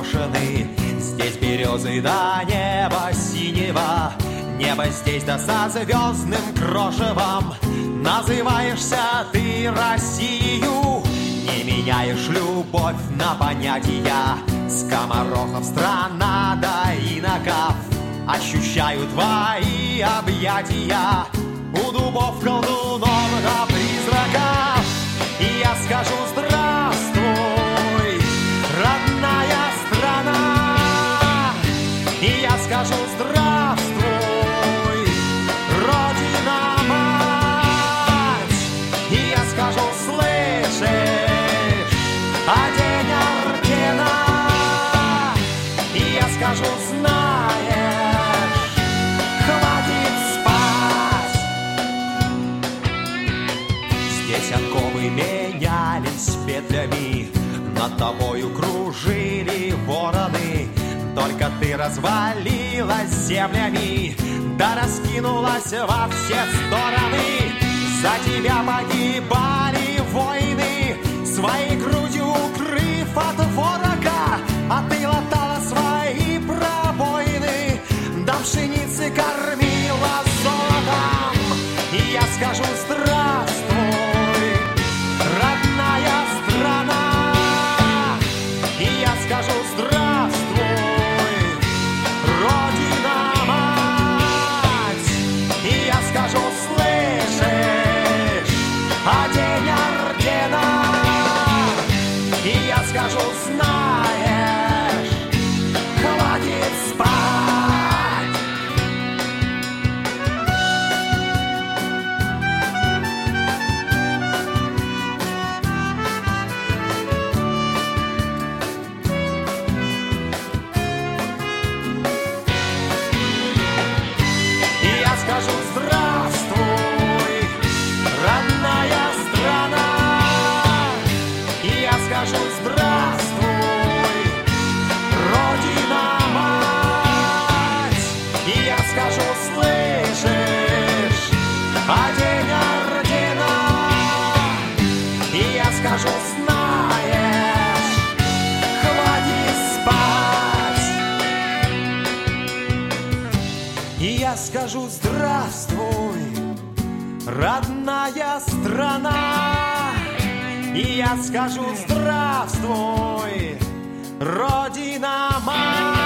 брошены. Здесь березы до неба синего, небо здесь да со звездным крошевом. Называешься ты Россию, не меняешь любовь на понятия. Скоморохов страна до иноков, ощущаю твои объятия. У дубов колдунов да призраков, и я скажу здравствуй, родная страна. И я скажу здравствуй, родина мать. И я скажу, слышишь, день ордена. И я скажу, знаешь, хватит спать. Здесь оковы менялись петлями, над тобою кружили вороны. Только ты развалилась землями, да раскинулась во все стороны. За тебя погибали воины, своей грудью укрыв от ворога. А ты латала свои пробоины, да пшеницы кормила золотом. И я скажу здравствуй, родная страна. И я скажу здравствуй, родина мать. И я скажу, слышишь, день ордена. И я скажу, знаешь, хватит спать. И я скажу здравствуй, родная страна. И я скажу здравствуй, родина мать. И я скажу, слышишь, день ордена. И я скажу, знаешь, хватит спать. И я скажу здравствуй, родная страна. И я скажу здравствуй, родина мать.